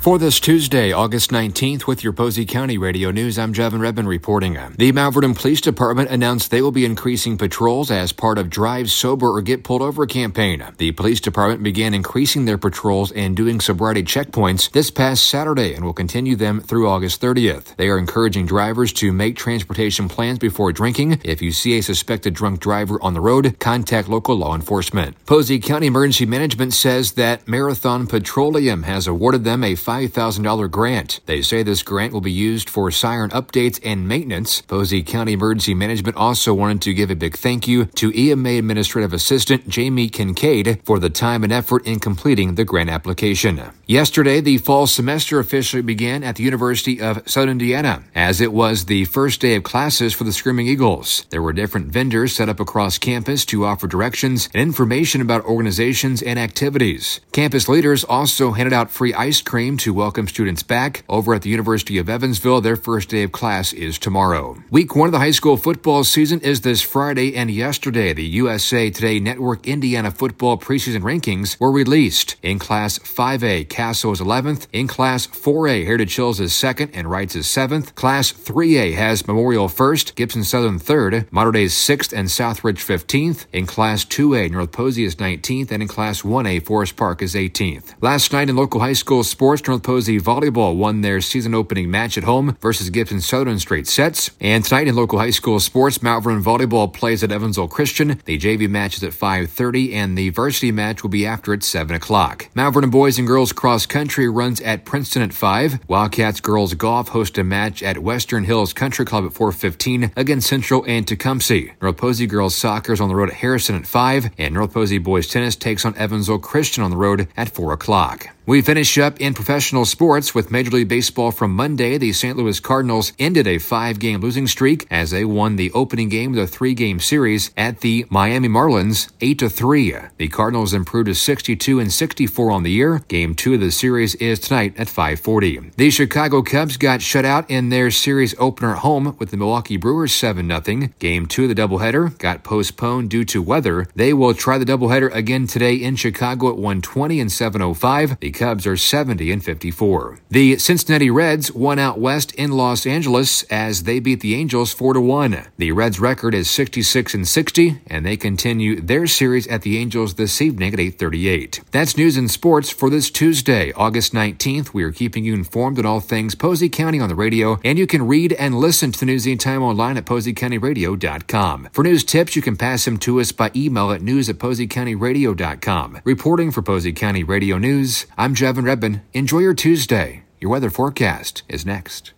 For this Tuesday, August 19th, with your Posey County Radio News, I'm Jevin Redmond reporting. The Mount Vernon Police Department announced they will be increasing patrols as part of Drive Sober or Get Pulled Over campaign. The police department began increasing their patrols and doing sobriety checkpoints this past Saturday and will continue them through August 30th. They are encouraging drivers to make transportation plans before drinking. If you see a suspected drunk driver on the road, contact local law enforcement. Posey County Emergency Management says that Marathon Petroleum has awarded them a $5,000 grant. They say this grant will be used for siren updates and maintenance. Posey County Emergency Management also wanted to give a big thank you to EMA Administrative Assistant Jamie Kincaid for the time and effort in completing the grant application. Yesterday, the fall semester officially began at the University of Southern Indiana, as it was the first day of classes for the Screaming Eagles. There were different vendors set up across campus to offer directions and information about organizations and activities. Campus leaders also handed out free ice cream to welcome students back. Over at the University of Evansville, their first day of class is tomorrow. Week 1 of the high school football season is this Friday, and yesterday the USA Today Network Indiana football preseason rankings were released. In Class 5A, Castle is 11th. In Class 4A, Heritage Hills is 2nd and Wrights is 7th. Class 3A has Memorial 1st, Gibson Southern 3rd, Mater Dei is 6th, and Southridge 15th. In Class 2A, North Posey is 19th, and in Class 1A, Forest Park is 18th. Last night in local high school sports, North Posey Volleyball won their season opening match at home versus Gibson Southern straight sets. And tonight in local high school sports, Mount Vernon Volleyball plays at Evansville Christian. The JV match is at 5:30 and the varsity match will be after at 7 o'clock. Mount Vernon boys and girls cross country runs at Princeton at 5. Wildcats girls golf host a match at Western Hills Country Club at 4:15 against Central and Tecumseh. North Posey girls soccer is on the road at Harrison at 5, and North Posey boys tennis takes on Evansville Christian on the road at 4 o'clock. We finish up in professional sports with Major League Baseball from Monday. The St. Louis Cardinals ended a 5-game losing streak as they won the opening game of the 3-game series at the Miami Marlins 8-3. The Cardinals improved to 62-64 on the year. Game 2 of the series is tonight at 5:40. The Chicago Cubs got shut out in their series opener at home with the Milwaukee Brewers 7-0. Game 2 of the doubleheader got postponed due to weather. They will try the doubleheader again today in Chicago at 1:20 and 7:05. The Cubs are 70-54. The Cincinnati Reds won out west in Los Angeles as they beat the Angels 4-1. The Reds' record is 66-60, and they continue their series at the Angels this evening at 8:38. That's news and sports for this Tuesday, August 19th. We are keeping you informed on all things Posey County on the radio, and you can read and listen to the news anytime online at PoseyCountyRadio.com. For news tips, you can pass them to us by email at news@PoseyCountyRadio.com. Reporting for Posey County Radio News, I'm Jevin Redmond. Enjoy your Tuesday. Your weather forecast is next.